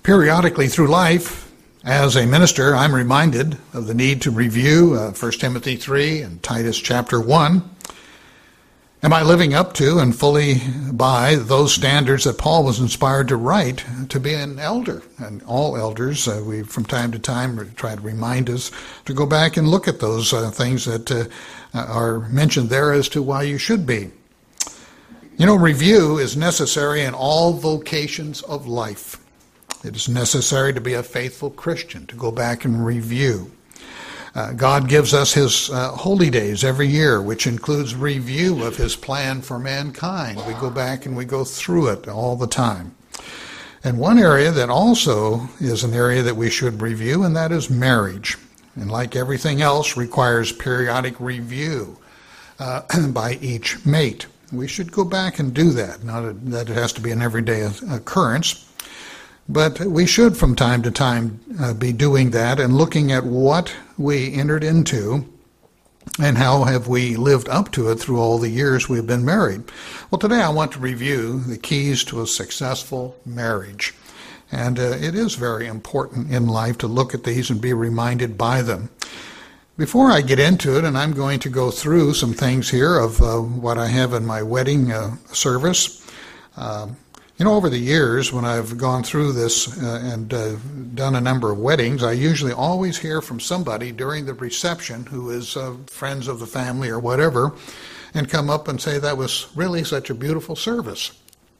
Periodically through life, as a minister, I'm reminded of the need to review 1 Timothy 3 and Titus chapter 1. Am I living up to and fully by those standards that Paul was inspired to write to be an elder? And all elders, we from time to time try to remind us to go back and look at those things that are mentioned there as to why you should be. You know, review is necessary in all vocations of life. It is necessary to be a faithful Christian, to go back and review. God gives us his holy days every year, which includes review of his plan for mankind. We go back and we go through it all the time. And one area that also is an area that we should review, and that is marriage. And like everything else, requires periodic review by each mate. We should go back and do that. Not that it has to be an everyday occurrence, but we should from time to time be doing that and looking at what we entered into and how have we lived up to it through all the years we've been married. Well, today I want to review the keys to a successful marriage. And it is very important in life to look at these and be reminded by them. Before I get into it, and I'm going to go through some things here of what I have in my wedding service. You know, over the years, when I've gone through this and done a number of weddings, I usually always hear from somebody during the reception who is friends of the family or whatever, and come up and say that was really such a beautiful service.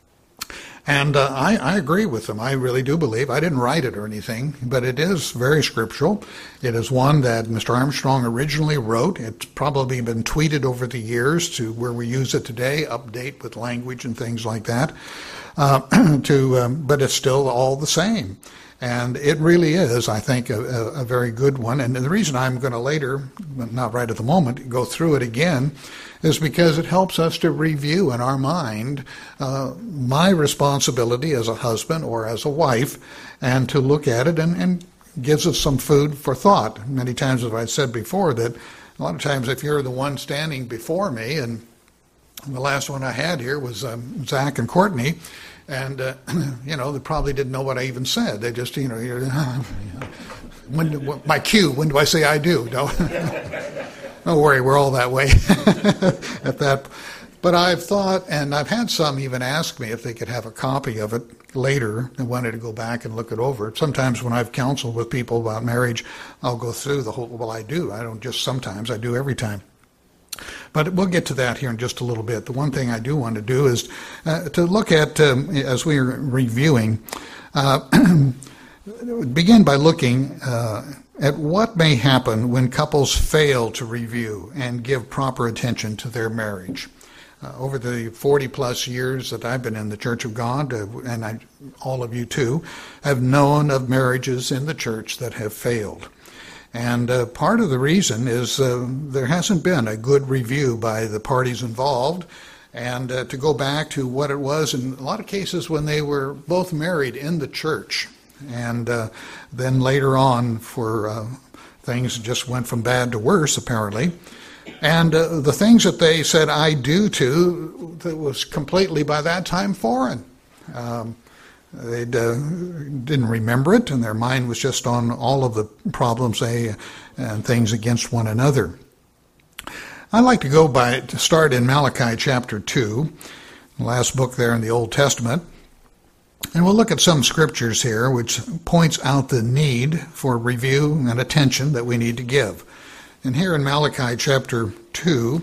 And I agree with them. I really do believe. I didn't write it or anything, but it is very scriptural. It is one that Mr. Armstrong originally wrote. It's probably been tweeted over the years to where we use it today, update with language and things like that. But it's still all the same. And it really is, I think, a very good one. And the reason I'm going to later, not right at the moment, go through it again is because it helps us to review in our mind my responsibility as a husband or as a wife, and to look at it and gives us some food for thought. Many times, as I said before, that a lot of times if you're the one standing before me, and the last one I had here was Zach and Courtney, and, they probably didn't know what I even said. They just, my cue, when do I say I do? No, don't worry, we're all that way at that. But I've thought, and I've had some even ask me if they could have a copy of it later and wanted to go back and look it over. Sometimes when I've counseled with people about marriage, I'll go through the whole, well, I do. I don't just sometimes, I do every time. But we'll get to that here in just a little bit. The one thing I do want to do is to look at, as we're reviewing, begin by looking at what may happen when couples fail to review and give proper attention to their marriage. Over the 40-plus years that I've been in the Church of God, and all of you too, have known of marriages in the church that have failed. And part of the reason is there hasn't been a good review by the parties involved, and to go back to what it was in a lot of cases when they were both married in the church, and then later on for things just went from bad to worse apparently. And the things that they said I do to, that was completely by that time foreign. They didn't remember it, and their mind was just on all of the problems and things against one another. I'd like to start in Malachi chapter 2, the last book there in the Old Testament. And we'll look at some scriptures here which points out the need for review and attention that we need to give. And here in Malachi chapter 2,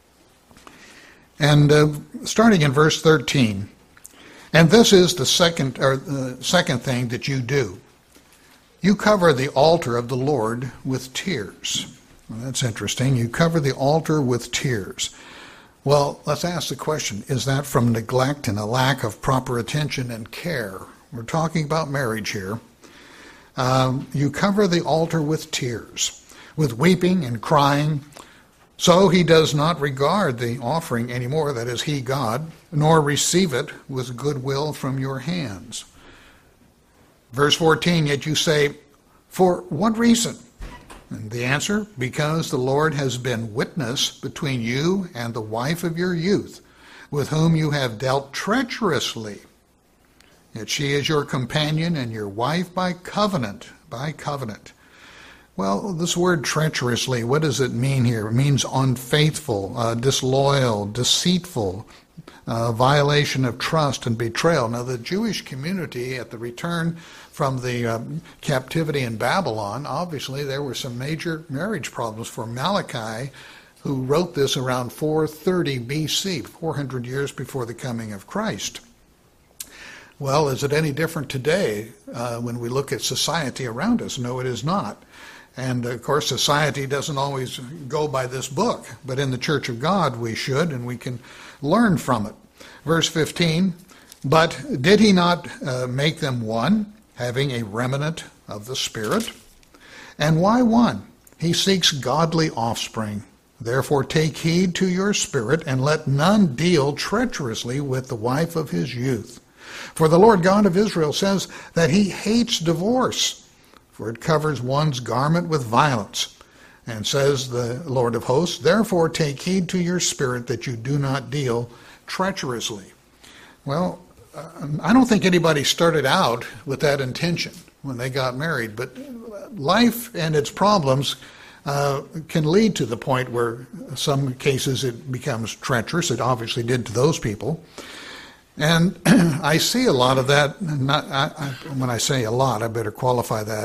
and starting in verse 13, and this is the second thing that you do. You cover the altar of the Lord with tears. Well, that's interesting. You cover the altar with tears. Well, let's ask the question, is that from neglect and a lack of proper attention and care? We're talking about marriage here. You cover the altar with tears, with weeping and crying. So he does not regard the offering anymore, that is, he, God, nor receive it with goodwill from your hands. Verse 14, yet you say, for what reason? And the answer, because the Lord has been witness between you and the wife of your youth, with whom you have dealt treacherously. that she is your companion and your wife by covenant. By covenant. Well, this word treacherously, what does it mean here? It means unfaithful, disloyal, deceitful, violation of trust and betrayal. Now, the Jewish community at the return from the captivity in Babylon, obviously there were some major marriage problems for Malachi, who wrote this around 430 BC, 400 years before the coming of Christ. Well, is it any different today when we look at society around us? No, it is not. And, of course, society doesn't always go by this book, but in the Church of God we should, and we can learn from it. Verse 15, but did he not make them one, having a remnant of the Spirit? And why one? He seeks godly offspring. Therefore take heed to your spirit, and let none deal treacherously with the wife of his youth. For the Lord God of Israel says that he hates divorce, for it covers one's garment with violence. And says the Lord of hosts, therefore take heed to your spirit that you do not deal treacherously. Well, I don't think anybody started out with that intention when they got married, but life and its problems can lead to the point where some cases it becomes treacherous. It obviously did to those people. And I see a lot of that. When I say a lot, I better qualify that.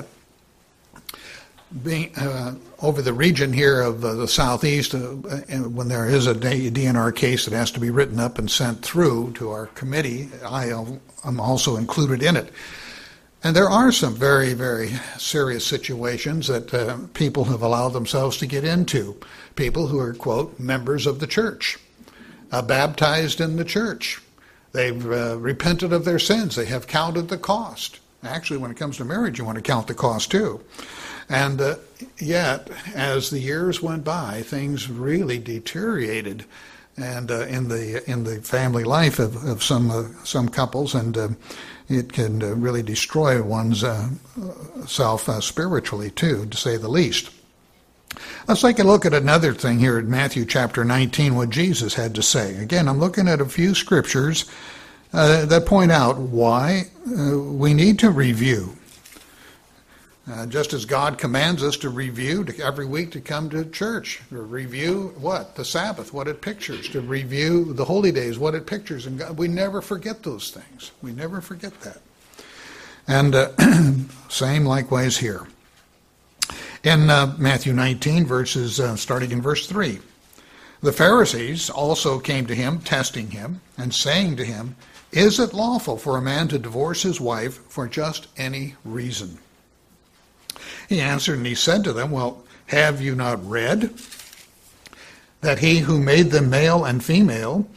Being over the region here of the southeast, when there is a DNR case that has to be written up and sent through to our committee, I am also included in it. And there are some very, very serious situations that people have allowed themselves to get into. People who are, quote, members of the church, baptized in the church. They've repented of their sins. They have counted the cost. Actually, when it comes to marriage, you want to count the cost too. And yet, as the years went by, things really deteriorated, and in the family life of some couples, and it can really destroy one's self spiritually too, to say the least. Let's take a look at another thing here in Matthew chapter 19, what Jesus had to say. Again, I'm looking at a few scriptures that point out why we need to review. Just as God commands us to review every week to come to church, to review what? The Sabbath, what it pictures, to review the holy days, what it pictures. And God, we never forget those things. We never forget that. And same likewise here. In Matthew 19, starting in verse 3, the Pharisees also came to him, testing him, and saying to him, is it lawful for a man to divorce his wife for just any reason? He answered and he said to them, well, have you not read that he who made them male and female,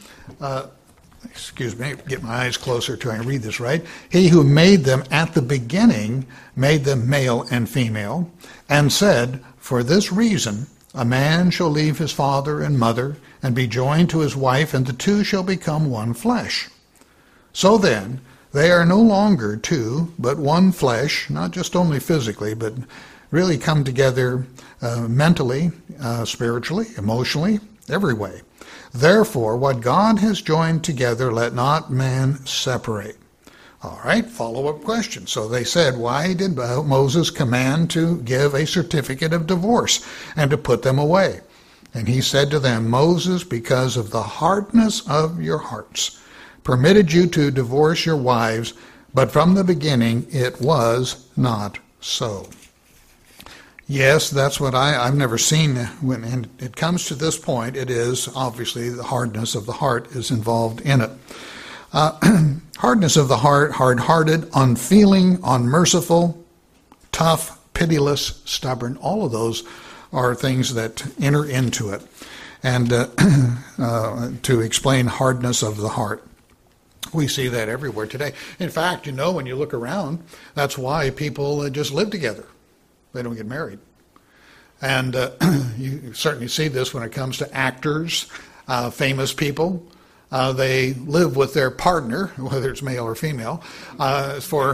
get my eyes closer till I read this right. He who made them at the beginning made them male and female, and said, for this reason a man shall leave his father and mother and be joined to his wife, and the two shall become one flesh. So then, they are no longer two, but one flesh, not just only physically, but really come together mentally, spiritually, emotionally, every way. Therefore, what God has joined together, let not man separate. All right, follow-up question. So they said, why did Moses command to give a certificate of divorce and to put them away? And he said to them, Moses, because of the hardness of your hearts, permitted you to divorce your wives, but from the beginning it was not so. Yes, that's what I've never seen. When it comes to this point, it is obviously the hardness of the heart is involved in it. Hardness of the heart, hard-hearted, unfeeling, unmerciful, tough, pitiless, stubborn, all of those are things that enter into it. And to explain hardness of the heart. We see that everywhere today. In fact, when you look around, that's why people just live together. They don't get married. And you certainly see this when it comes to actors, famous people. They live with their partner, whether it's male or female, for,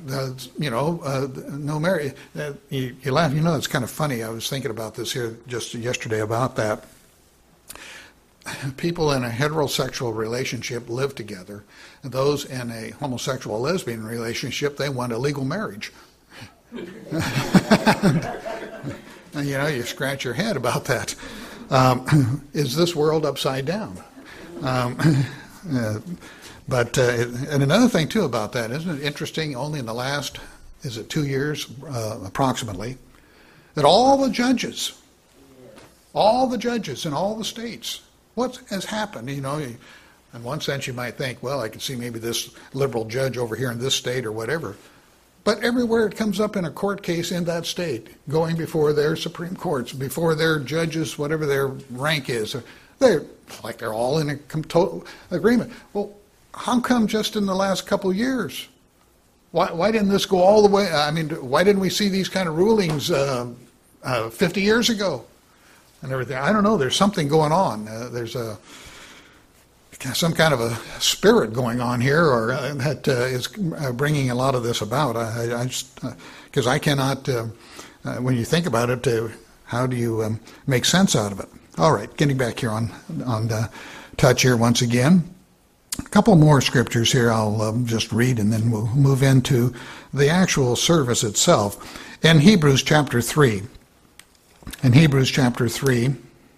no marriage. You laugh, it's kind of funny. I was thinking about this here just yesterday about that. people in a heterosexual relationship live together. Those in a homosexual lesbian relationship, they want a legal marriage. And, you scratch your head about that. Is this world upside down? And another thing, too, about that, isn't it interesting, only in the last, 2 years, approximately, that all the judges in all the states, what has happened? In one sense you might think, well, I can see maybe this liberal judge over here in this state or whatever. But everywhere it comes up in a court case in that state, going before their Supreme Courts, before their judges, whatever their rank is, they're all in a total agreement. Well, how come just in the last couple of years? Why didn't this go all the way? Why didn't we see these kind of rulings 50 years ago and everything? I don't know. There's something going on. There's some kind of a spirit going on here, or that is bringing a lot of this about. Because I cannot, when you think about it, how do you make sense out of it? All right, getting back here on touch here once again. A couple more scriptures here I'll just read, and then we'll move into the actual service itself. In Hebrews chapter 3. In Hebrews chapter 3.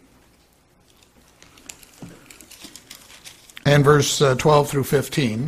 And verse 12 through 15.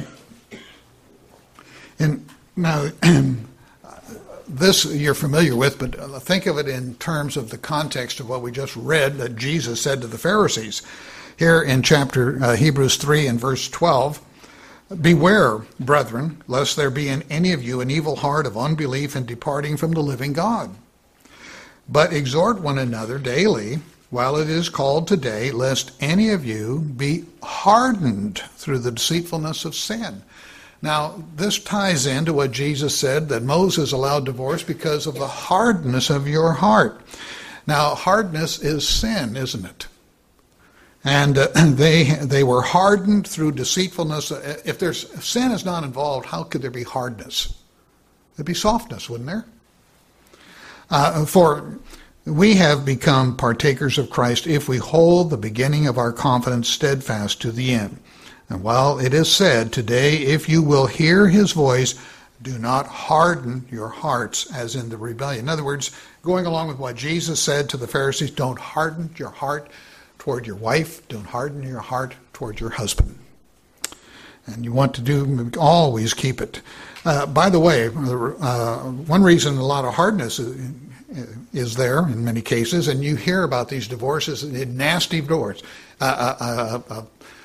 And now, this you're familiar with, but think of it in terms of the context of what we just read that Jesus said to the Pharisees. Here in chapter Hebrews 3 and verse 12, "Beware, brethren, lest there be in any of you an evil heart of unbelief in departing from the living God. But exhort one another daily, while it is called today, lest any of you be hardened through the deceitfulness of sin." Now, this ties into what Jesus said, that Moses allowed divorce because of the hardness of your heart. Now, hardness is sin, isn't it? And they were hardened through deceitfulness. If sin is not involved, how could there be hardness? There'd be softness, wouldn't there? For we have become partakers of Christ if we hold the beginning of our confidence steadfast to the end. And while it is said, "Today, if you will hear his voice, do not harden your hearts as in the rebellion." In other words, going along with what Jesus said to the Pharisees, don't harden your heart toward your wife, don't harden your heart toward your husband. And you want to always keep it. By the way, one reason a lot of hardness is there in many cases, and you hear about these divorces, nasty divorce, a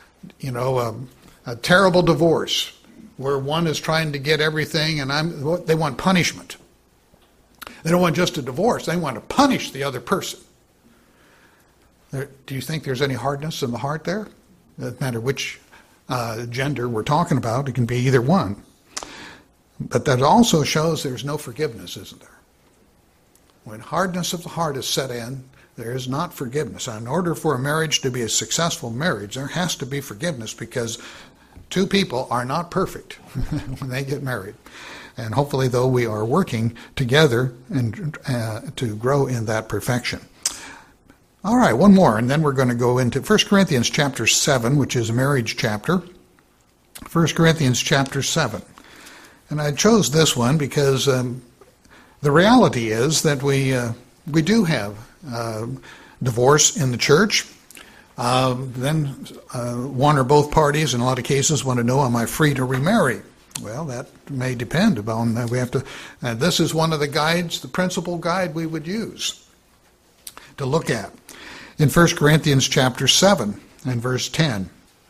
terrible divorce where one is trying to get everything, and they want punishment. They don't want just a divorce; they want to punish the other person. Do you think there's any hardness in the heart there? It doesn't matter which gender we're talking about; it can be either one. But that also shows there's no forgiveness, isn't there? When hardness of the heart is set in, there is not forgiveness. In order for a marriage to be a successful marriage, there has to be forgiveness, because two people are not perfect when they get married. And hopefully, though, we are working together and to grow in that perfection. All right, one more, and then we're going to go into 1 Corinthians chapter 7, which is a marriage chapter. 1 Corinthians chapter 7. And I chose this one because the reality is that we do have divorce in the church. Then one or both parties, in a lot of cases, want to know, am I free to remarry? Well, that may depend upon, we have to, this is one of the guides, the principal guide we would use to look at. In 1 Corinthians chapter 7 and verse 10.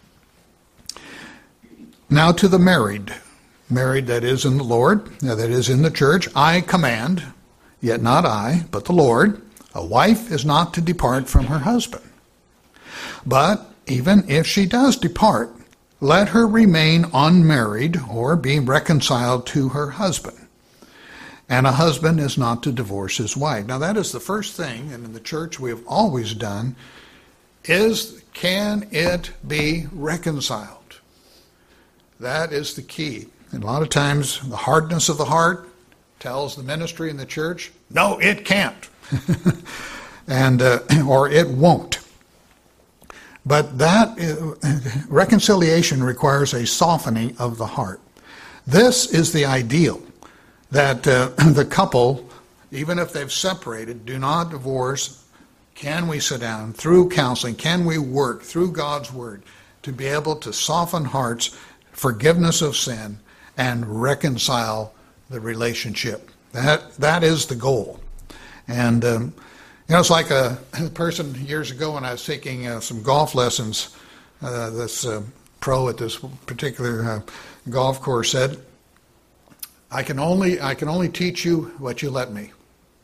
"Now to the married that is in the Lord, that is in the church, I command, yet not I, but the Lord, a wife is not to depart from her husband. But even if she does depart, let her remain unmarried or be reconciled to her husband. And a husband is not to divorce his wife." Now that is the first thing, and in the church we have always done, is can it be reconciled? That is the key. And a lot of times the hardness of the heart tells the ministry in the church, no, it can't. And or it won't. But that reconciliation requires a softening of the heart. This is the ideal, that the couple, even if they've separated, do not divorce. Can we sit down through counseling? Can we work through God's Word to be able to soften hearts, forgiveness of sin, and reconcile the relationship? That is the goal. And it's like a person years ago when I was taking some golf lessons. This pro at this particular golf course said, "I can only teach you what you let me."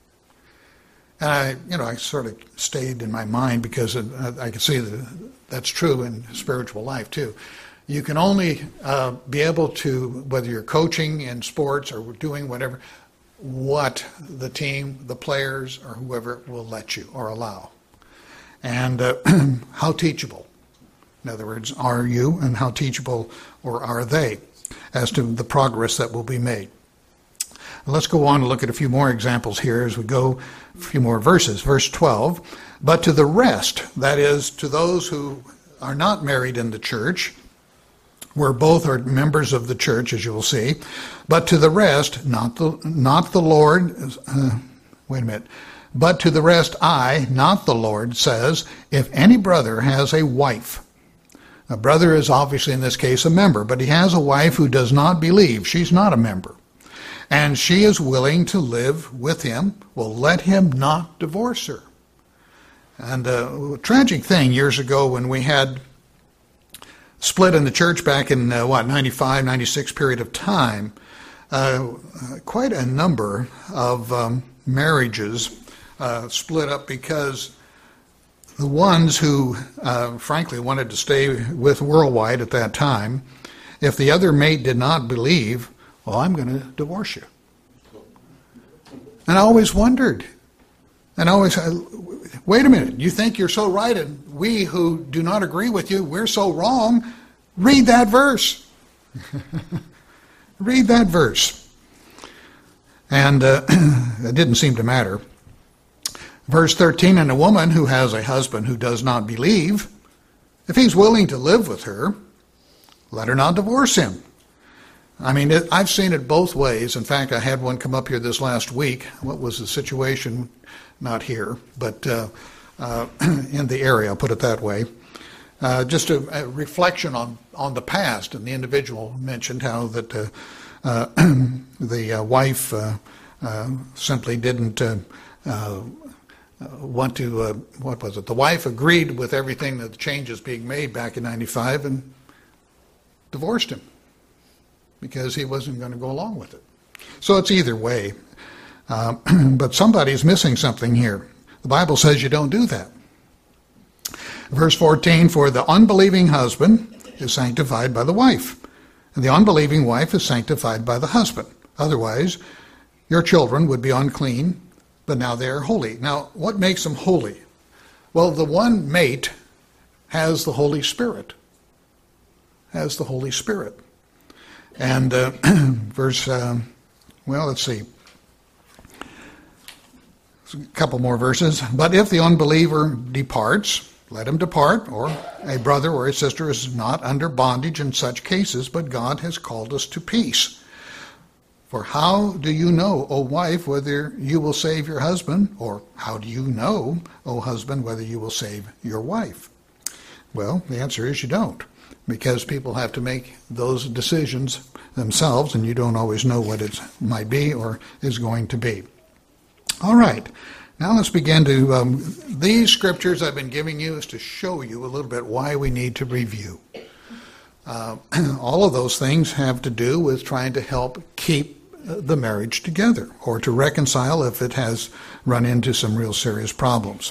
And I sort of stayed in my mind because I can see that that's true in spiritual life too. You can only be able to, whether you're coaching in sports or doing whatever, what the team, the players, or whoever will let you or allow. And how teachable, in other words, are you, and how teachable or are they as to the progress that will be made. Let's go on and look at a few more examples here as we go, a few more verses. Verse 12, but to the rest, that is, to those who are not married in the church, where both are members of the church, as you will see, but to the rest, not the Lord, wait a minute, but to the rest I, not the Lord, says, if any brother has a wife, a brother is obviously in this case a member, but he has a wife who does not believe, she's not a member, and she is willing to live with him, well, let him not divorce her. And a tragic thing years ago when we had split in the church back in, 95, 96 period of time, quite a number of marriages split up because the ones who, frankly, wanted to stay with Worldwide at that time, if the other mate did not believe, well, I'm going to divorce you. And I always wondered, and always, wait a minute, you think you're so right, and we who do not agree with you, we're so wrong. Read that verse. Read that verse. And it didn't seem to matter. Verse 13, and a woman who has a husband who does not believe, if he's willing to live with her, let her not divorce him. I mean, I've seen it both ways. In fact, I had one come up here this last week. What was the situation? Not here, but in the area, I'll put it that way. Just a reflection on the past, and the individual mentioned how that the wife simply didn't want to, what was it? The wife agreed with everything, that the changes being made back in 95, and divorced him because he wasn't going to go along with it. So it's either way. But somebody's missing something here. The Bible says you don't do that. Verse 14, for the unbelieving husband is sanctified by the wife, and the unbelieving wife is sanctified by the husband. Otherwise, your children would be unclean, but now they are holy. Now, what makes them holy? Well, the one mate has the Holy Spirit. Has the Holy Spirit. And verse, let's see. A couple more verses. But if the unbeliever departs, let him depart, or a brother or a sister is not under bondage in such cases, but God has called us to peace. For how do you know, O wife, whether you will save your husband? Or how do you know, O husband, whether you will save your wife? Well, the answer is you don't, because people have to make those decisions themselves, and you don't always know what it might be or is going to be. All right. Now let's begin to, these scriptures I've been giving you is to show you a little bit why we need to review. All of those things have to do with trying to help keep the marriage together, or to reconcile if it has run into some real serious problems.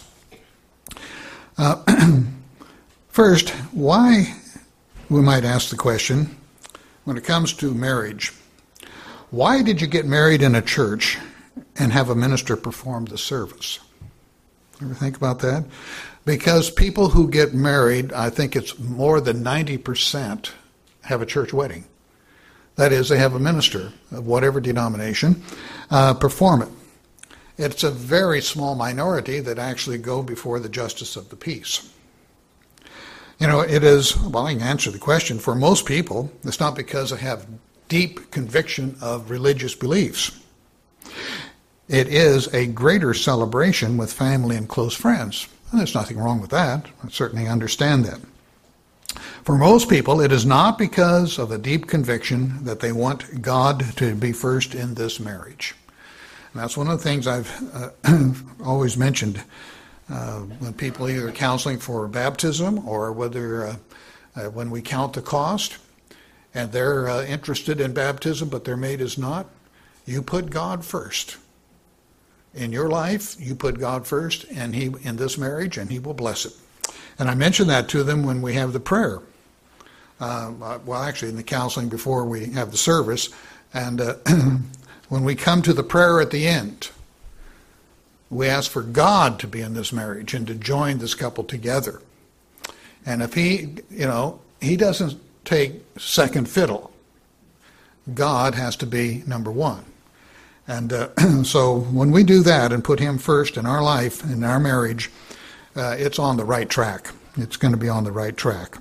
First, why, we might ask the question, when it comes to marriage, why did you get married in a church and have a minister perform the service? Ever think about that? Because people who get married, I think it's more than 90% have a church wedding. That is, they have a minister of whatever denomination perform it. It's a very small minority that actually go before the justice of the peace. It is, well, I can answer the question. For most people, it's not because they have deep conviction of religious beliefs. It is a greater celebration with family and close friends. And there's nothing wrong with that. I certainly understand that. For most people, it is not because of a deep conviction that they want God to be first in this marriage. And that's one of the things I've always mentioned when people either counseling for baptism or whether when we count the cost and they're interested in baptism but their mate is not, you put God first. In your life, you put God first and He in this marriage, and He will bless it. And I mention that to them when we have the prayer. Well, actually, in the counseling before we have the service. And when we come to the prayer at the end, we ask for God to be in this marriage and to join this couple together. And if He doesn't take second fiddle. God has to be number one. And so when we do that and put Him first in our life, in our marriage, it's on the right track. It's going to be on the right track.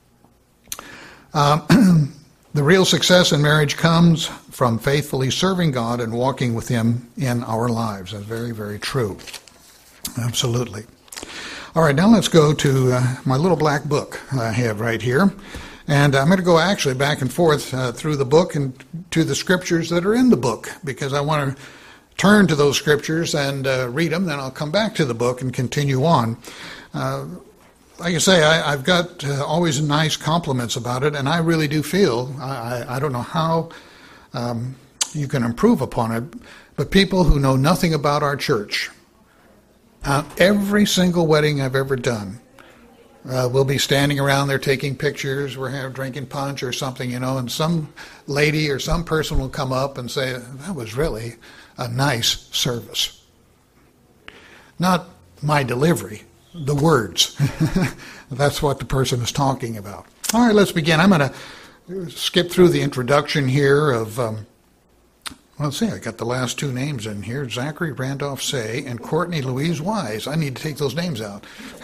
The real success in marriage comes from faithfully serving God and walking with Him in our lives. That's very, very true. Absolutely. All right, now let's go to my little black book I have right here. And I'm going to go actually back and forth through the book and to the scriptures that are in the book, because I want to turn to those scriptures and read them. Then I'll come back to the book and continue on. Like I say, I've got always nice compliments about it, and I really do feel, I don't know how you can improve upon it, but people who know nothing about our church, every single wedding I've ever done, we'll be standing around there taking pictures, we're drinking punch or something, and some lady or some person will come up and say, that was really a nice service. Not my delivery, the words. That's what the person is talking about. All right, let's begin. I'm going to skip through the introduction here of, let's see, I got the last two names in here, Zachary Randolph Say and Courtney Louise Wise. I need to take those names out.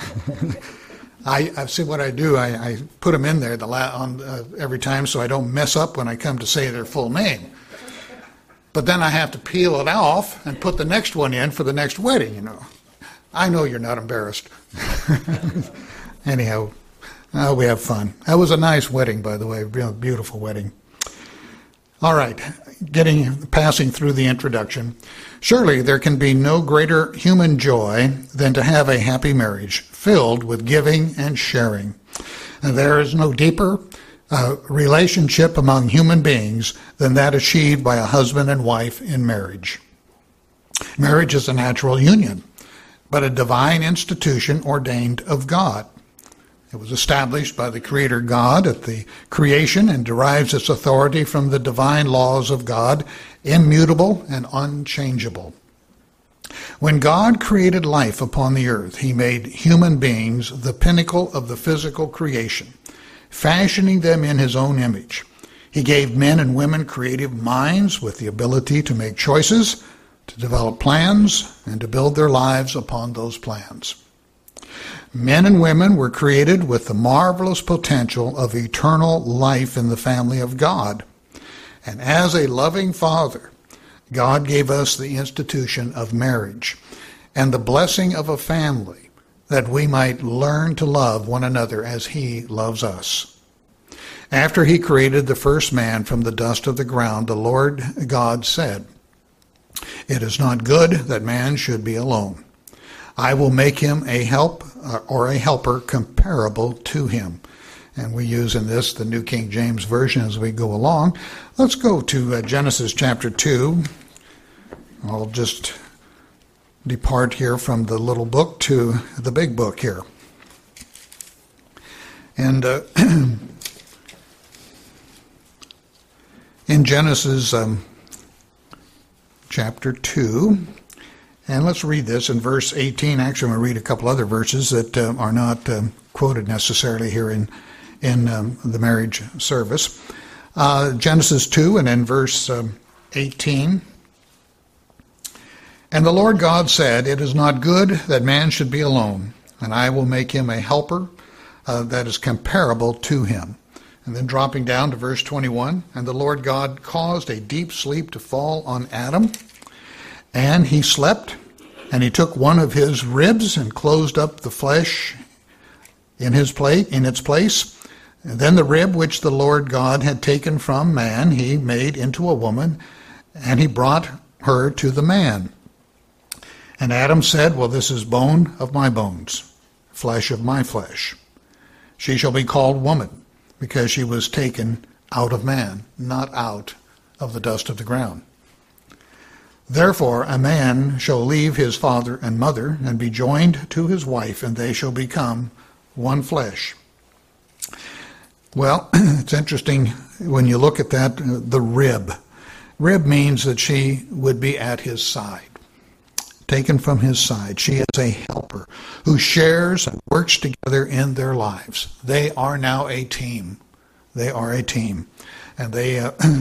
I see what I do. I put them in there every time so I don't mess up when I come to say their full name. But then I have to peel it off and put the next one in for the next wedding, I know you're not embarrassed. Anyhow, we have fun. That was a nice wedding, by the way, a beautiful wedding. All right, passing through the introduction. Surely there can be no greater human joy than to have a happy marriage filled with giving and sharing. And there is no deeper relationship among human beings than that achieved by a husband and wife in marriage. Marriage is a natural union, but a divine institution ordained of God. It was established by the Creator God at the creation and derives its authority from the divine laws of God, immutable and unchangeable. When God created life upon the earth, He made human beings the pinnacle of the physical creation, fashioning them in His own image. He gave men and women creative minds with the ability to make choices, to develop plans, and to build their lives upon those plans. Men and women were created with the marvelous potential of eternal life in the family of God. And as a loving Father, God gave us the institution of marriage and the blessing of a family that we might learn to love one another as He loves us. After He created the first man from the dust of the ground, the Lord God said, "It is not good that man should be alone. I will make him a helper comparable to him." And we use in this the New King James Version as we go along. Let's go to Genesis chapter 2. I'll just depart here from the little book to the big book here. And in Genesis chapter 2, and let's read this in verse 18. Actually, I'm going to read a couple other verses that are not quoted necessarily here in the marriage service. Genesis 2 and in verse 18. "And the Lord God said, It is not good that man should be alone, and I will make him a helper that is comparable to him. And then dropping down to verse 21, and the Lord God caused a deep sleep to fall on Adam, and he slept, and he took one of his ribs and closed up the flesh in its place. And then the rib which the Lord God had taken from man, he made into a woman, and he brought her to the man. And Adam said, well, this is bone of my bones, flesh of my flesh. She shall be called woman, because she was taken out of man, not out of the dust of the ground. Therefore a man shall leave his father and mother, and be joined to his wife, and they shall become one flesh. Well, it's interesting when you look at that, the rib. Rib means that she would be at his side, taken from his side. She is a helper who shares and works together in their lives. They are now a team. They are a team. And they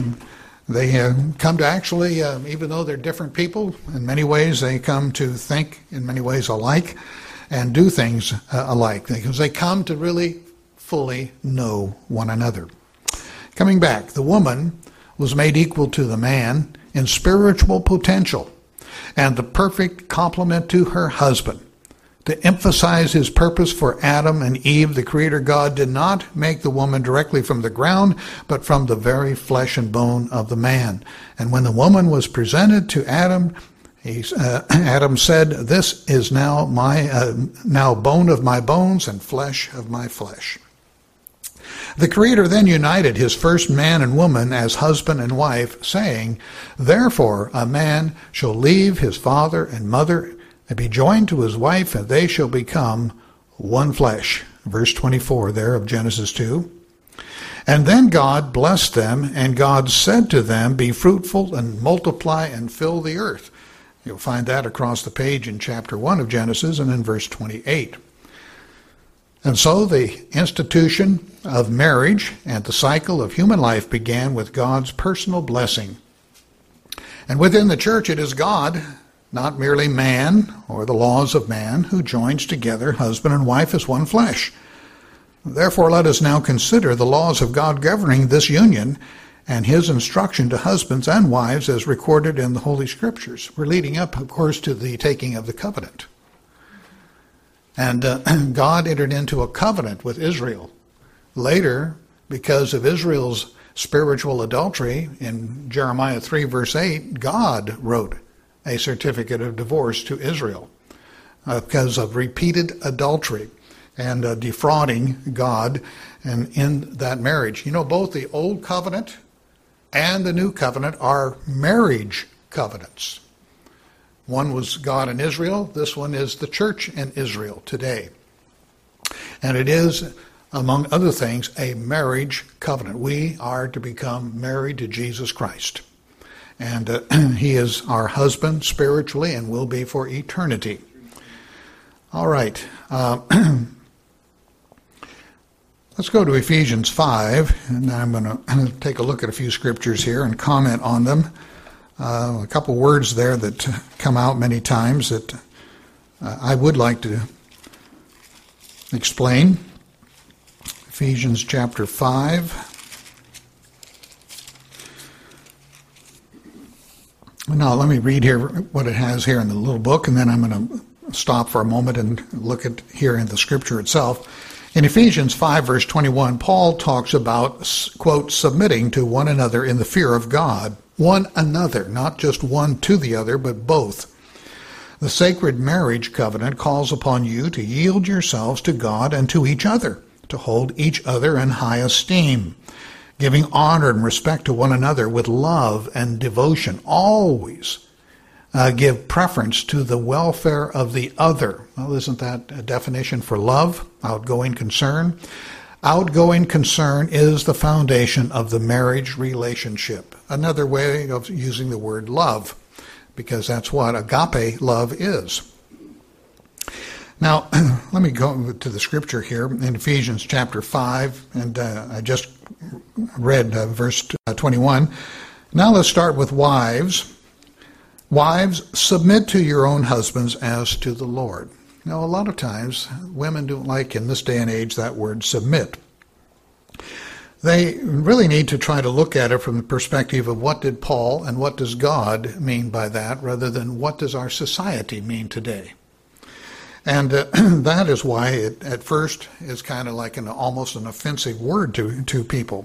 come to actually, even though they're different people, in many ways they come to think in many ways alike and do things alike, because they come to really fully know one another. Coming back, the woman was made equal to the man in spiritual potential and the perfect complement to her husband. To emphasize his purpose for Adam and Eve, the Creator God did not make the woman directly from the ground, but from the very flesh and bone of the man. And when the woman was presented to Adam, Adam said, "This is now bone of my bones and flesh of my flesh." The Creator then united his first man and woman as husband and wife, saying, "Therefore a man shall leave his father and mother and be joined to his wife, and they shall become one flesh." Verse 24 there of Genesis 2. And then God blessed them, and God said to them, "Be fruitful and multiply and fill the earth." You'll find that across the page in chapter 1 of Genesis and in verse 28. And so the institution of marriage and the cycle of human life began with God's personal blessing. And within the church it is God, not merely man or the laws of man, who joins together husband and wife as one flesh. Therefore let us now consider the laws of God governing this union and his instruction to husbands and wives as recorded in the Holy Scriptures. We're leading up, of course, to the taking of the covenant. And God entered into a covenant with Israel. Later, because of Israel's spiritual adultery, in Jeremiah 3 verse 8, God wrote a certificate of divorce to Israel because of repeated adultery and defrauding God and in that marriage. You know, both the Old Covenant and the New Covenant are marriage covenants. One was God and Israel. This one is the church in Israel today. And it is, among other things, a marriage covenant. We are to become married to Jesus Christ. And he is our husband spiritually and will be for eternity. All right. Let's go to Ephesians 5, and I'm going to take a look at a few scriptures here and comment on them. A couple words there that come out many times that I would like to explain. Ephesians chapter 5. Now, let me read here what it has here in the little book, and then I'm going to stop for a moment and look at here in the scripture itself. In Ephesians 5, verse 21, Paul talks about, quote, submitting to one another in the fear of God. One another, not just one to the other, but both. The sacred marriage covenant calls upon you to yield yourselves to God and to each other, to hold each other in high esteem, giving honor and respect to one another with love and devotion. Always give preference to the welfare of the other. Well, isn't that a definition for love? Outgoing concern. Outgoing concern is the foundation of the marriage relationship. Another way of using the word love, because that's what agape love is. Now, let me go to the scripture here in Ephesians chapter 5, and I just read verse 21. Now let's start with wives. Wives, submit to your own husbands as to the Lord. Now, a lot of times, women don't like, in this day and age, that word submit. They really need to try to look at it from the perspective of what did Paul and what does God mean by that, rather than what does our society mean today. And that is why it at first is kind of like almost an offensive word to people.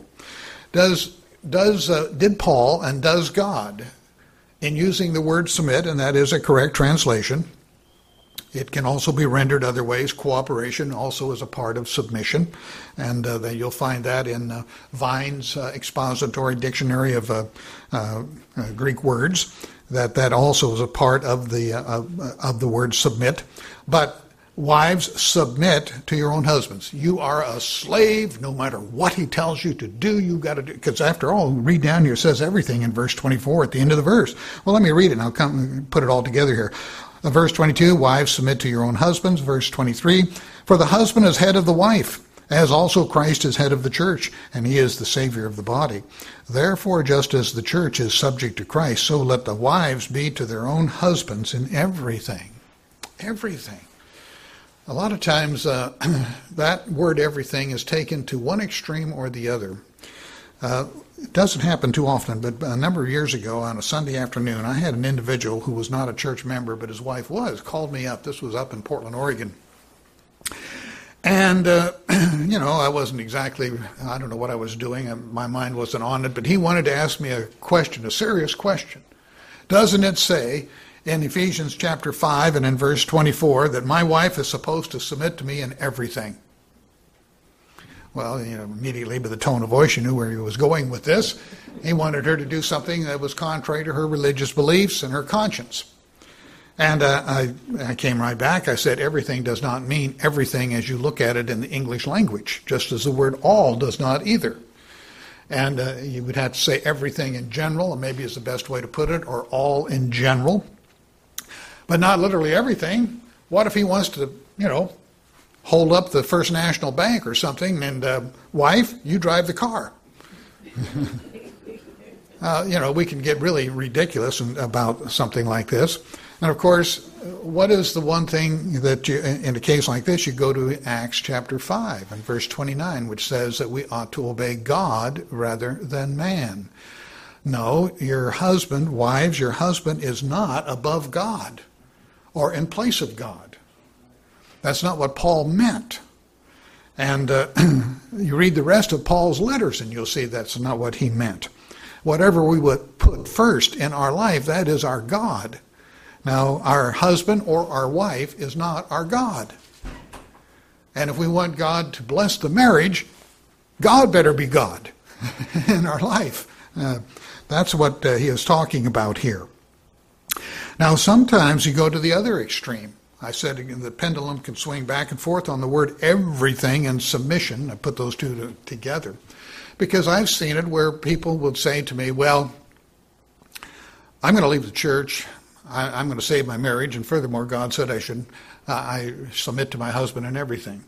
Did Paul and does God, in using the word submit, and that is a correct translation, it can also be rendered other ways. Cooperation also is a part of submission, and you'll find that in Vine's expository dictionary of Greek words. That also is a part of the word submit. But wives, submit to your own husbands. You are a slave, no matter what he tells you to do. You got to do. Because after all, read down here, it says everything in verse 24 at the end of the verse. Well, let me read it, and I'll come put it all together here. Verse 22, wives, submit to your own husbands. Verse 23, for the husband is head of the wife, as also Christ is head of the church, and he is the Savior of the body. Therefore, just as the church is subject to Christ, so let the wives be to their own husbands in everything. Everything. A lot of times, that word everything is taken to one extreme or the other. It doesn't happen too often, but a number of years ago on a Sunday afternoon, I had an individual who was not a church member, but his wife was, called me up. This was up in Portland, Oregon. And, I wasn't exactly, I don't know what I was doing. My mind wasn't on it, but he wanted to ask me a question, a serious question. Doesn't it say in Ephesians chapter 5 and in verse 24 that my wife is supposed to submit to me in everything? Well, immediately by the tone of voice, you knew where he was going with this. He wanted her to do something that was contrary to her religious beliefs and her conscience. And I came right back. I said, everything does not mean everything as you look at it in the English language, just as the word all does not either. And you would have to say everything in general, and maybe is the best way to put it, or all in general. But not literally everything. What if he wants to, hold up the First National Bank or something, and wife, you drive the car. We can get really ridiculous about something like this. And of course, what is the one thing that in a case like this, you go to Acts chapter 5 and verse 29, which says that we ought to obey God rather than man. No, your husband, wives, your husband is not above God or in place of God. That's not what Paul meant. And you read the rest of Paul's letters and you'll see that's not what he meant. Whatever we would put first in our life, that is our God. Now, our husband or our wife is not our God. And if we want God to bless the marriage, God better be God in our life. That's what he is talking about here. Now, sometimes you go to the other extreme. I said the pendulum can swing back and forth on the word everything and submission. I put those two together because I've seen it where people would say to me, well, I'm going to leave the church. I'm going to save my marriage. And furthermore, God said I submit to my husband in everything.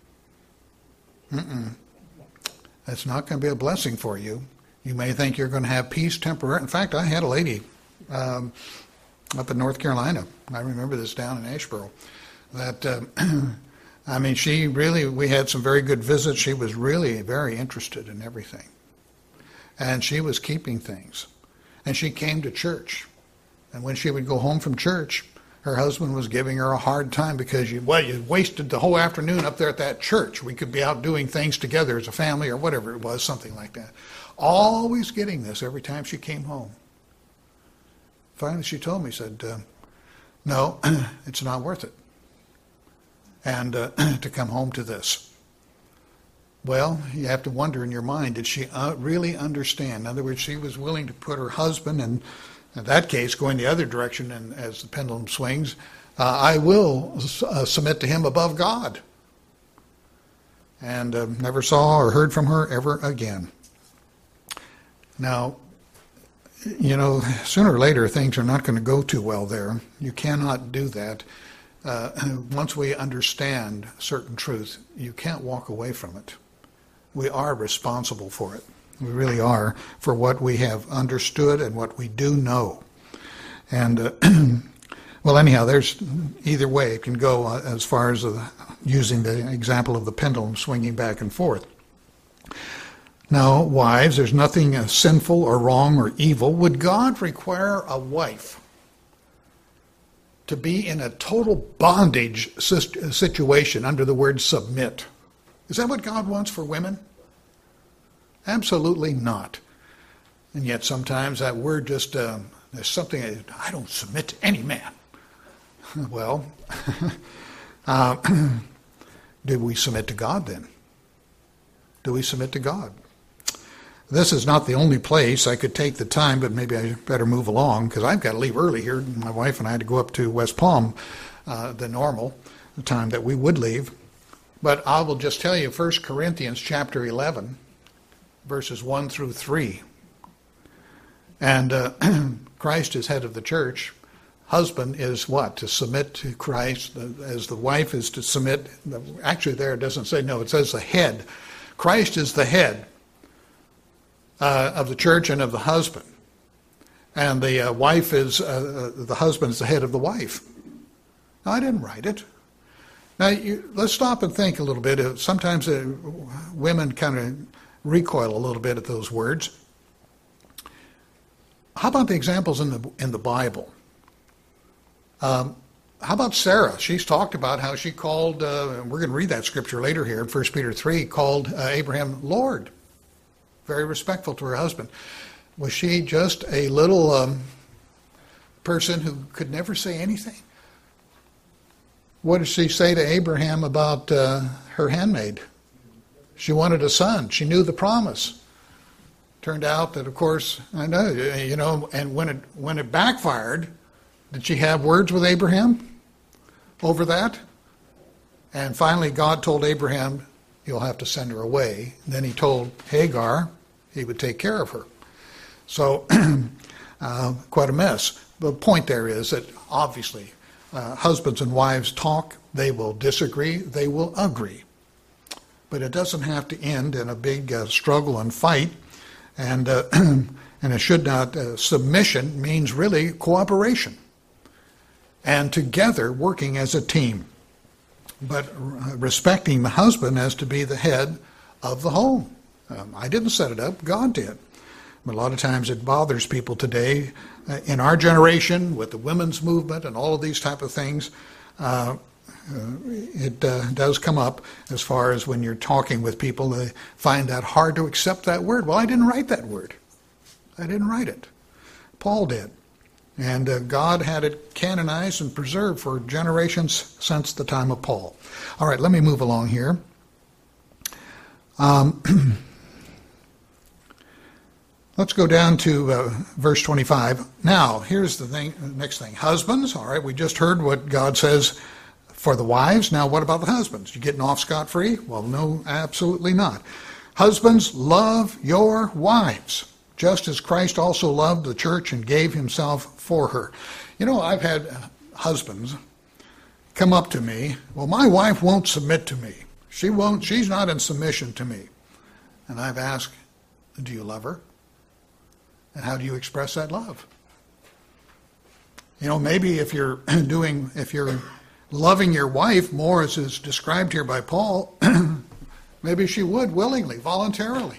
That's not going to be a blessing for you. You may think you're going to have peace temporarily. In fact, I had a lady up in North Carolina. I remember this down in Asheboro. We had some very good visits. She was really very interested in everything. And she was keeping things. And she came to church. And when she would go home from church, her husband was giving her a hard time because you wasted the whole afternoon up there at that church. We could be out doing things together as a family or whatever it was, something like that. Always getting this every time she came home. Finally, she told me, said, no, it's not worth it. And to come home to this. Well, you have to wonder in your mind, did she really understand? In other words, she was willing to put her husband, and in that case, going the other direction, and as the pendulum swings, I will submit to him above God. And never saw or heard from her ever again. Now, sooner or later things are not going to go too well there. You cannot do that. Once we understand certain truth, you can't walk away from it. We are responsible for it. We really are, for what we have understood and what we do know. And Well, anyhow, there's either way it can go as far as using the example of the pendulum swinging back and forth. Now, wives, there's nothing sinful or wrong or evil. Would God require a wife to be in a total bondage situation under the word submit? Is that what God wants for women? Absolutely not. And yet sometimes that word just, there's something, I don't submit to any man. Well, do we submit to God then? Do we submit to God? This is not the only place I could take the time, but maybe I better move along because I've got to leave early here. My wife and I had to go up to West Palm, the time that we would leave. But I will just tell you 1 Corinthians chapter 11, verses 1 through 3. And Christ is head of the church. Husband is what? To submit to Christ, as the wife is to submit. Actually, there it doesn't say, no, it says the head. Christ is the head of the church and of the husband. And the wife is, the husband is the head of the wife. Now, I didn't write it. Now, let's stop and think a little bit. Sometimes women kind of recoil a little bit at those words. How about the examples in the Bible? How about Sarah? She's talked about how she called, we're going to read that scripture later here in 1 Peter 3, called Abraham Lord. Very respectful to her husband. Was she just a little person who could never say anything? What did she say to Abraham about her handmaid? She wanted a son. She knew the promise. Turned out that, of course, I know, and when it backfired, did she have words with Abraham over that? And finally, God told Abraham, you'll have to send her away. And then he told Hagar he would take care of her. So, quite a mess. The point there is that obviously husbands and wives talk, they will disagree, they will agree. But it doesn't have to end in a big struggle and fight. And it should not, submission means really cooperation. And together working as a team. But respecting the husband as to be the head of the home. I didn't set it up, God did. But a lot of times it bothers people today. In our generation, with the women's movement and all of these type of things, it does come up as far as when you're talking with people, they find that hard to accept that word. Well, I didn't write that word. I didn't write it. Paul did. And God had it canonized and preserved for generations since the time of Paul. All right, let me move along here. Let's go down to verse 25. Now, here's the next thing. Husbands, all right, we just heard what God says for the wives. Now, what about the husbands? You getting off scot-free? Well, no, absolutely not. Husbands, love your wives, just as Christ also loved the church and gave himself for her. You know, I've had husbands come up to me, well, my wife won't submit to me. She's not in submission to me. And I've asked, do you love her? And how do you express that love? You know, maybe if you're loving your wife more as is described here by Paul, maybe she would willingly, voluntarily.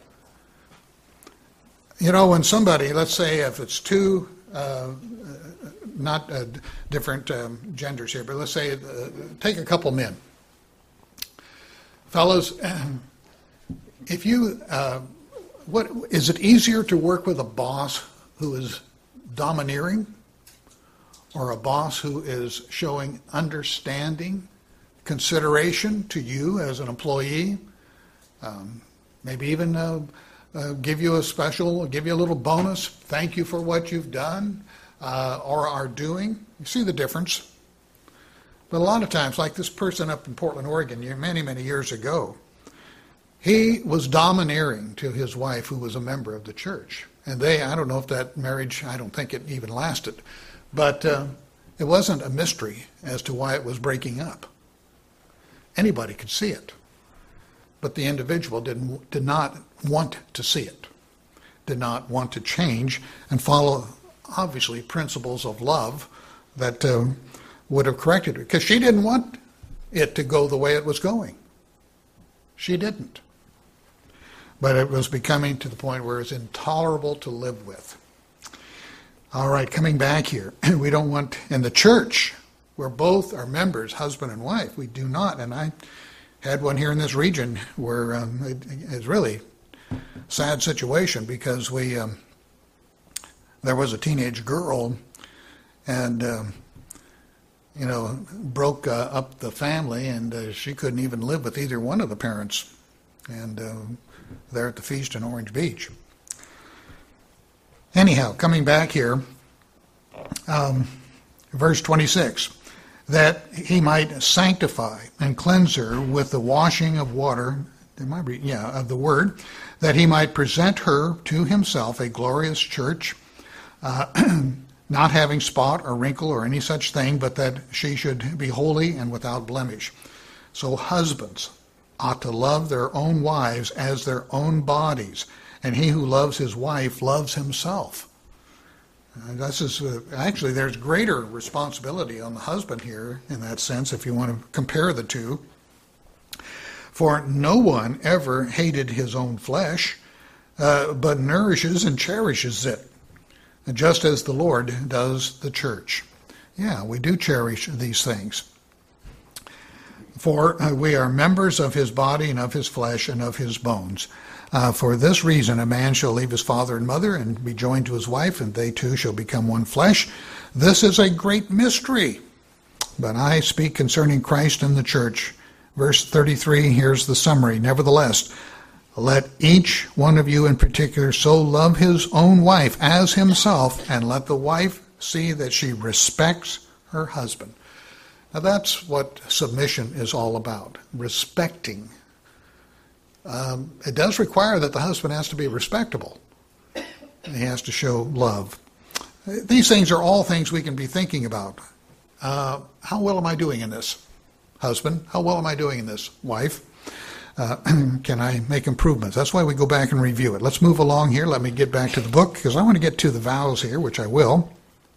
You know, when somebody, let's say if it's two, not different genders here, but let's say take a couple men. Fellows, if you, what is it easier to work with a boss who is domineering or a boss who is showing understanding, consideration to you as an employee, maybe even give you a little bonus, thank you for what you've done or are doing? You see the difference? But a lot of times, like this person up in Portland, Oregon, many, many years ago, he was domineering to his wife who was a member of the church. And I don't know if that marriage, I don't think it even lasted. But it wasn't a mystery as to why it was breaking up. Anybody could see it. But the individual did not want to see it, did not want to change and follow, obviously, principles of love that would have corrected her, because she didn't want it to go the way it was going. She didn't. But it was becoming to the point where it's intolerable to live with. All right, coming back here, we don't want, in the church, where both are members, husband and wife, we do not, and I had one here in this region where it's really a sad situation, because there was a teenage girl and broke up the family, and she couldn't even live with either one of the parents. And there at the feast in Orange Beach. Anyhow, coming back here, verse 26, that he might sanctify and cleanse her with the washing of water, of the word, that he might present her to himself a glorious church, not having spot or wrinkle or any such thing, but that she should be holy and without blemish. So husbands ought to love their own wives as their own bodies, and he who loves his wife loves himself. Actually, there's greater responsibility on the husband here in that sense, if you want to compare the two. For no one ever hated his own flesh, but nourishes and cherishes it, just as the Lord does the church. Yeah, we do cherish these things. For we are members of his body and of his flesh and of his bones. For this reason a man shall leave his father and mother and be joined to his wife, and they two shall become one flesh. This is a great mystery, but I speak concerning Christ and the church. Verse 33, here's the summary. Nevertheless, let each one of you in particular so love his own wife as himself, and let the wife see that she respects her husband. Now that's what submission is all about, respecting. It does require that the husband has to be respectable. He has to show love. These things are all things we can be thinking about. How well am I doing in this? Husband, how well am I doing in this? Wife, can I make improvements? That's why we go back and review it. Let's move along here. Let me get back to the book, because I want to get to the vows here, which I will.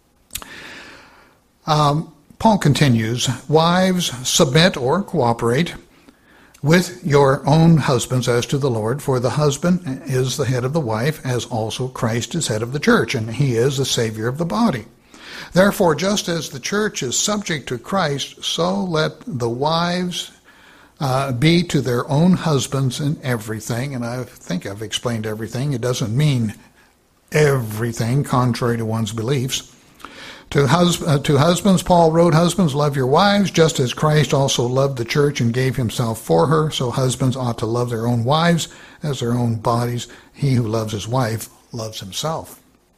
Paul continues, wives, submit or cooperate with your own husbands as to the Lord, for the husband is the head of the wife, as also Christ is head of the church, and he is the Savior of the body. Therefore, just as the church is subject to Christ, so let the wives be to their own husbands in everything. And I think I've explained everything. It doesn't mean everything contrary to one's beliefs. To husbands, Paul wrote, husbands, love your wives, just as Christ also loved the church and gave himself for her. So husbands ought to love their own wives as their own bodies. He who loves his wife loves himself.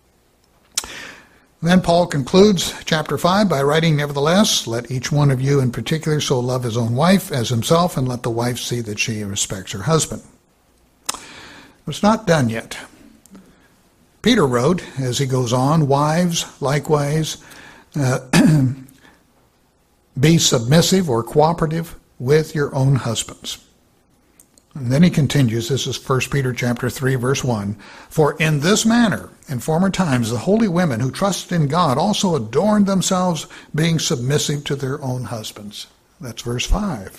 Then Paul concludes chapter 5 by writing, nevertheless, let each one of you in particular so love his own wife as himself, and let the wife see that she respects her husband. It's not done yet. Peter wrote, as he goes on, wives, likewise, be submissive or cooperative with your own husbands. And then he continues, this is 1 Peter chapter 3, verse 1, for in this manner, in former times, the holy women who trusted in God also adorned themselves, being submissive to their own husbands. That's verse 5.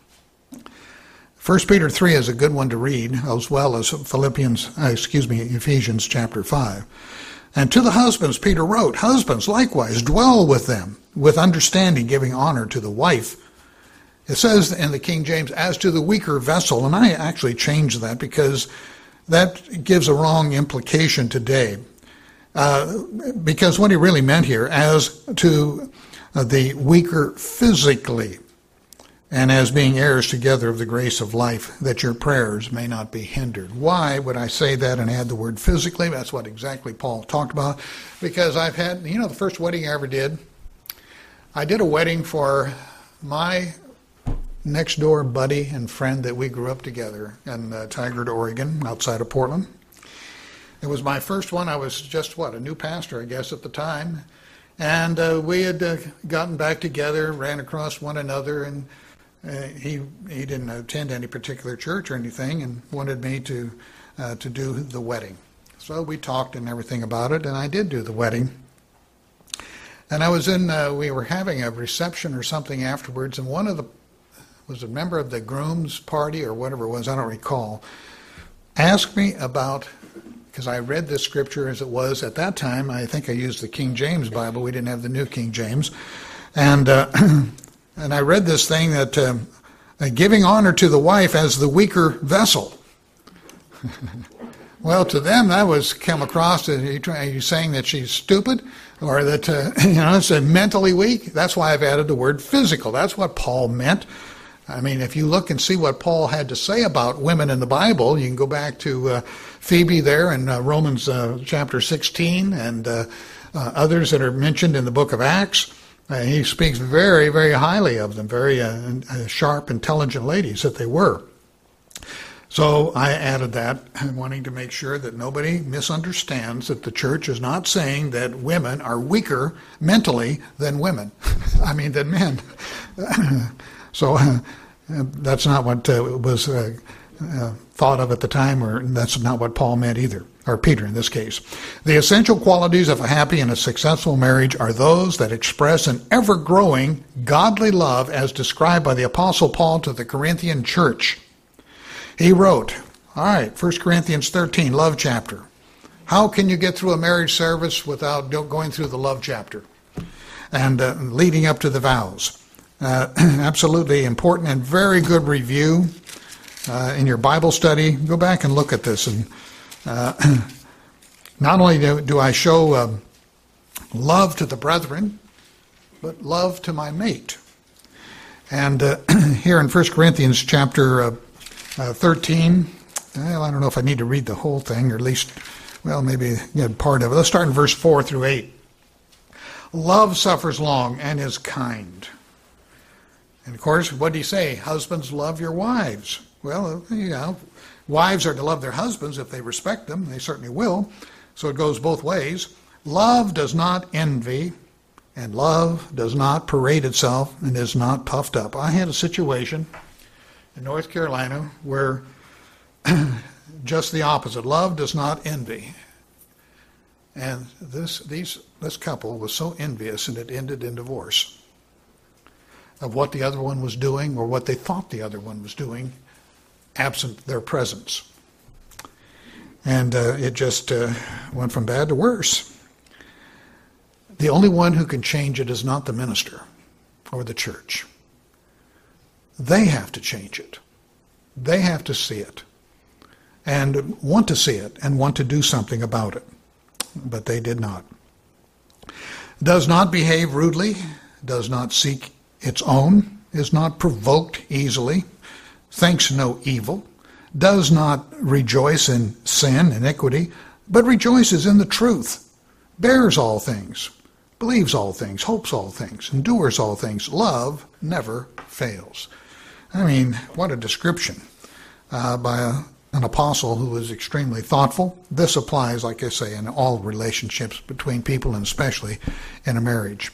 1 Peter 3 is a good one to read, as well as Ephesians chapter 5. And to the husbands, Peter wrote, husbands, likewise, dwell with them, with understanding, giving honor to the wife. It says in the King James, as to the weaker vessel, and I actually changed that because that gives a wrong implication today. Because what he really meant here, as to the weaker physically, and as being heirs together of the grace of life, that your prayers may not be hindered. Why would I say that and add the word physically? That's what exactly Paul talked about. Because I've had, the first wedding I ever did, I did a wedding for my next door buddy and friend that we grew up together in Tigard, Oregon, outside of Portland. It was my first one. I was just, a new pastor, I guess, at the time. And we had gotten back together, ran across one another, and he didn't attend any particular church or anything, and wanted me to do the wedding. So we talked and everything about it, and I did do the wedding. And I was we were having a reception or something afterwards, and was a member of the groom's party or whatever it was, I don't recall, asked me about, because I read this scripture as it was at that time. I think I used the King James Bible. We didn't have the New King James. And and I read this thing that giving honor to the wife as the weaker vessel. Well, to them, that was come across as, are you saying that she's stupid? Or that, it's mentally weak? That's why I've added the word physical. That's what Paul meant. I mean, if you look and see what Paul had to say about women in the Bible, you can go back to Phoebe there in Romans chapter 16 and others that are mentioned in the book of Acts. He speaks very, very highly of them, very sharp, intelligent ladies that they were. So I added that, wanting to make sure that nobody misunderstands that the church is not saying that women are weaker mentally than women. Than men. So that's not what was thought of at the time, or that's not what Paul meant either, or Peter in this case. The essential qualities of a happy and a successful marriage are those that express an ever-growing godly love as described by the Apostle Paul to the Corinthian church. He wrote, 1 Corinthians 13, love chapter. How can you get through a marriage service without going through the love chapter and leading up to the vows? Absolutely important and very good review in your Bible study. Go back and look at this. And not only do I show love to the brethren, but love to my mate. And here in 1 Corinthians chapter 13, well, I don't know if I need to read the whole thing, or at least, well, maybe part of it. Let's start in verse 4 through 8. Love suffers long and is kind. And of course, what did he say? Husbands, love your wives. Well, wives are to love their husbands if they respect them. They certainly will. So it goes both ways. Love does not envy, and love does not parade itself and is not puffed up. I had a situation in North Carolina where just the opposite. Love does not envy. And this couple was so envious, and it ended in divorce of what the other one was doing, or what they thought the other one was doing, absent their presence. And it just went from bad to worse. The only one who can change it is not the minister or the church. They have to change it. They have to see it and want to see it and want to do something about it. But they did not. Does not behave rudely, does not seek its own, is not provoked easily, thinks no evil, does not rejoice in sin, iniquity, but rejoices in the truth, bears all things, believes all things, hopes all things, endures all things. Love never fails. What a description by an apostle who was extremely thoughtful. This applies, like I say, in all relationships between people, and especially in a marriage.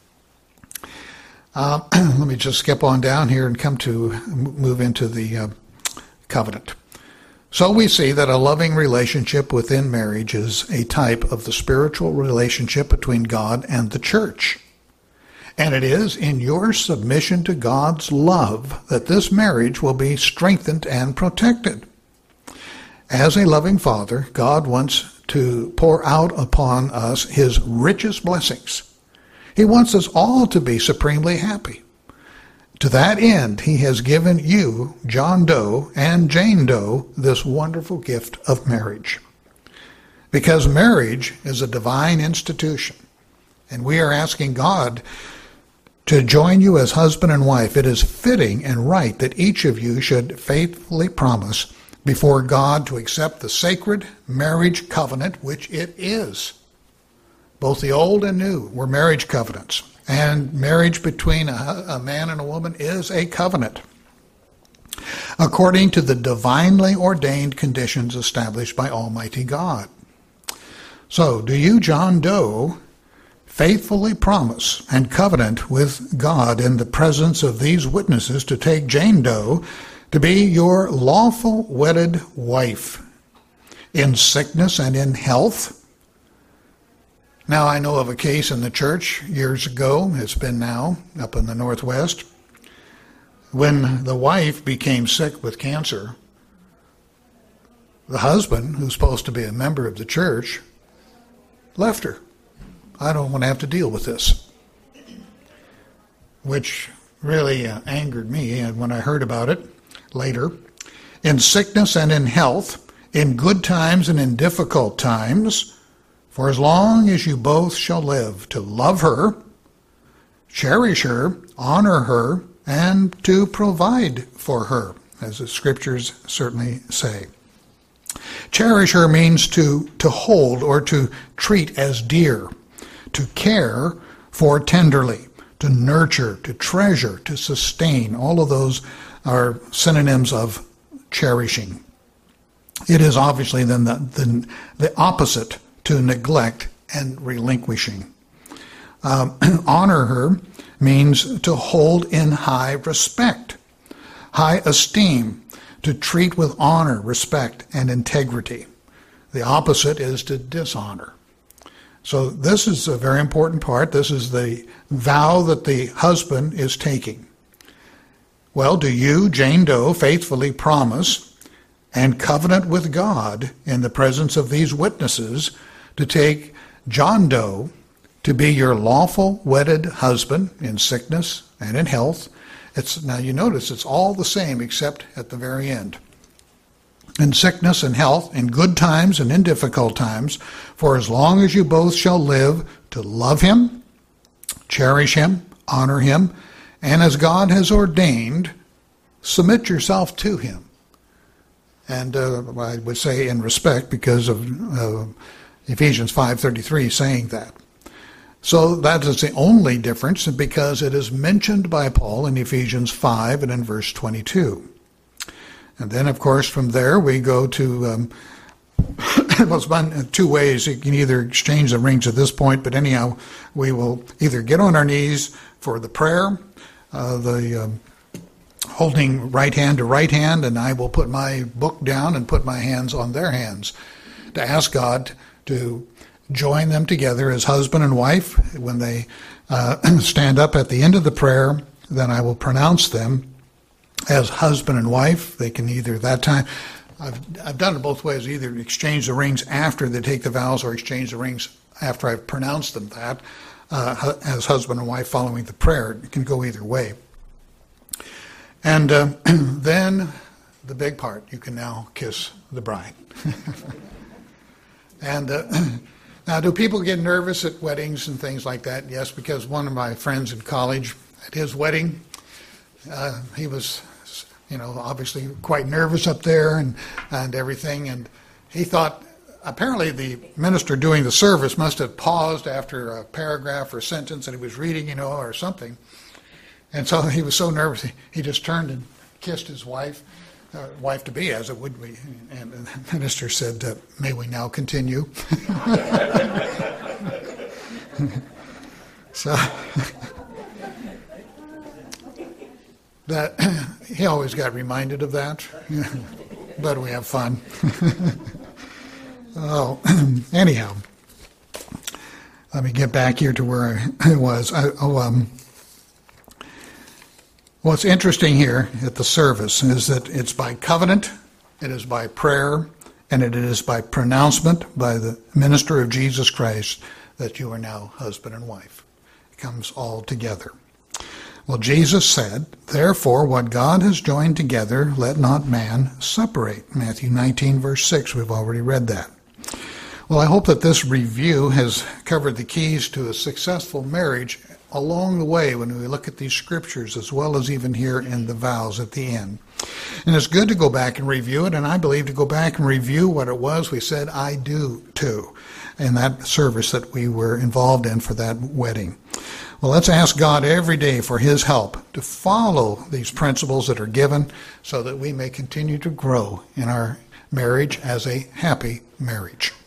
Let me just skip on down here and move into the covenant. So we see that a loving relationship within marriage is a type of the spiritual relationship between God and the church. And it is in your submission to God's love that this marriage will be strengthened and protected. As a loving Father, God wants to pour out upon us his richest blessings. He wants us all to be supremely happy. To that end, he has given you, John Doe and Jane Doe, this wonderful gift of marriage. Because marriage is a divine institution, and we are asking God to join you as husband and wife. It is fitting and right that each of you should faithfully promise before God to accept the sacred marriage covenant, which it is. Both the old and new were marriage covenants. And marriage between a man and a woman is a covenant, according to the divinely ordained conditions established by Almighty God. So, do you, John Doe, faithfully promise and covenant with God in the presence of these witnesses to take Jane Doe to be your lawful wedded wife in sickness and in health? Now, I know of a case in the church years ago, it's been now, up in the Northwest, when the wife became sick with cancer. The husband, who's supposed to be a member of the church, left her. I don't want to have to deal with this. Which really angered me when I heard about it later. In sickness and in health, in good times and in difficult times, for as long as you both shall live, to love her, cherish her, honor her, and to provide for her, as the scriptures certainly say. Cherish her means to hold or to treat as dear, to care for tenderly, to nurture, to treasure, to sustain. All of those are synonyms of cherishing. It is obviously then the opposite to neglect and relinquishing. Honor her means to hold in high respect, high esteem, to treat with honor, respect, and integrity. The opposite is to dishonor. So this is a very important part. This is the vow that the husband is taking. Well, do you, Jane Doe, faithfully promise and covenant with God in the presence of these witnesses to take John Doe to be your lawful wedded husband in sickness and in health? Now you notice it's all the same except at the very end. In sickness and health, in good times and in difficult times, for as long as you both shall live, to love him, cherish him, honor him, and as God has ordained, submit yourself to him. And I would say in respect because of Ephesians 5:33 saying that. So that is the only difference because it is mentioned by Paul in Ephesians 5 and in verse 22. And then, of course, from there we go to, well, it's two ways. You can either exchange the rings at this point, but anyhow, we will either get on our knees for the prayer, the holding right hand to right hand, and I will put my book down and put my hands on their hands to ask God to join them together as husband and wife. When they stand up at the end of the prayer, then I will pronounce them as husband and wife. They can either that time, I've done it both ways, either exchange the rings after they take the vows or exchange the rings after I've pronounced them that as husband and wife following the prayer. It can go either way. And then the big part, you can now kiss the bride. And now, do people get nervous at weddings and things like that? Yes, because one of my friends in college, at his wedding, he was, obviously quite nervous up there and everything. And he thought, apparently the minister doing the service must have paused after a paragraph or sentence that he was reading, or something. And so he was so nervous, he just turned and kissed his wife to be, as it would be. And the minister said, "May we now continue?" So that he always got reminded of that. But we have fun. Anyhow, let me get back here to where I was. What's interesting here at the service is that it's by covenant, it is by prayer, and it is by pronouncement by the minister of Jesus Christ that you are now husband and wife. It comes all together. Well, Jesus said, "Therefore, what God has joined together, let not man separate." Matthew 19, verse 6, we've already read that. Well, I hope that this review has covered the keys to a successful marriage along the way when we look at these scriptures, as well as even here in the vows at the end. And it's good to go back and review it, and I believe to go back and review what it was we said "I do" to in that service that we were involved in for that wedding. Well, let's ask God every day for his help to follow these principles that are given so that we may continue to grow in our marriage as a happy marriage.